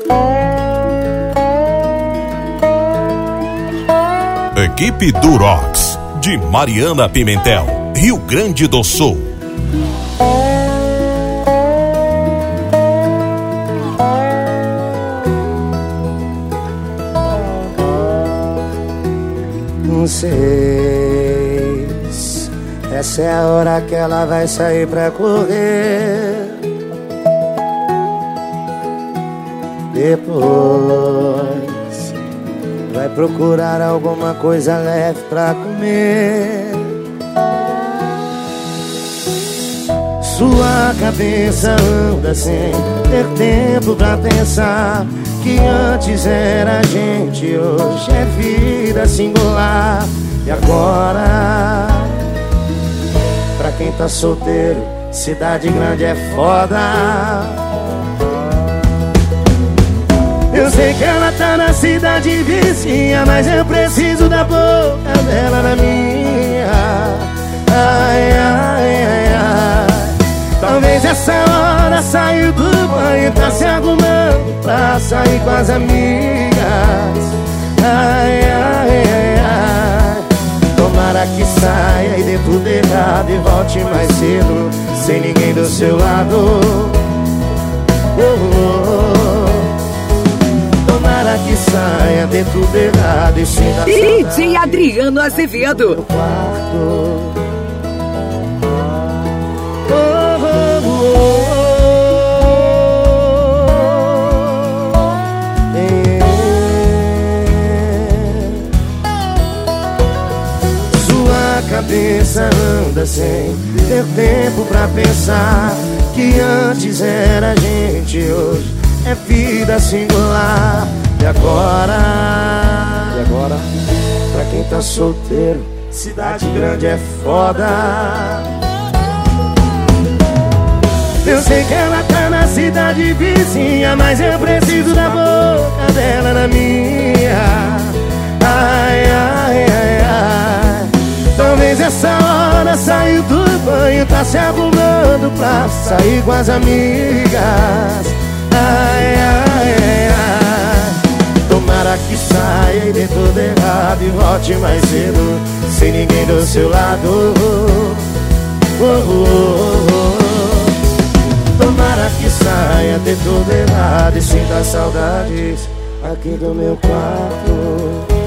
Equipe Durox, de Mariana Pimentel, Rio Grande do Sul. Não sei se essa é a hora que ela vai sair pra correr. Depois vai procurar alguma coisa leve pra comer. Sua cabeça anda sem ter tempo pra pensar que antes era gente, hoje é vida singular. E agora, pra quem tá solteiro, cidade grande é foda. Eu sei que ela tá na cidade vizinha, mas eu preciso da boca dela na minha. Ai, ai, ai, ai. Talvez essa hora saiu do banho, tá se arrumando pra sair com as amigas. Ai, ai, ai, ai. Tomara que saia e dê tudo errado e volte mais cedo, sem ninguém do seu lado. Oh, oh. Tomara que saia, dê tudo errado e sinta DJ Adriano Azevedo. Sua cabeça anda sem ter tempo pra pensar que antes era gente, hoje é vida singular. E agora, pra quem tá solteiro, cidade grande é foda. Eu sei que ela tá na cidade vizinha, mas eu preciso da boca dela na minha. Ai, ai, ai, ai. Talvez essa hora saiu do banho, tá se arrumando pra sair com as amigas. Ai, ai, ai, ai. Tomara que saia e dê tudo errado e volte mais cedo, sem ninguém do seu lado. Oh, oh, oh, oh. Tomara que saia, dê tudo errado e sinta saudades aqui do meu quarto.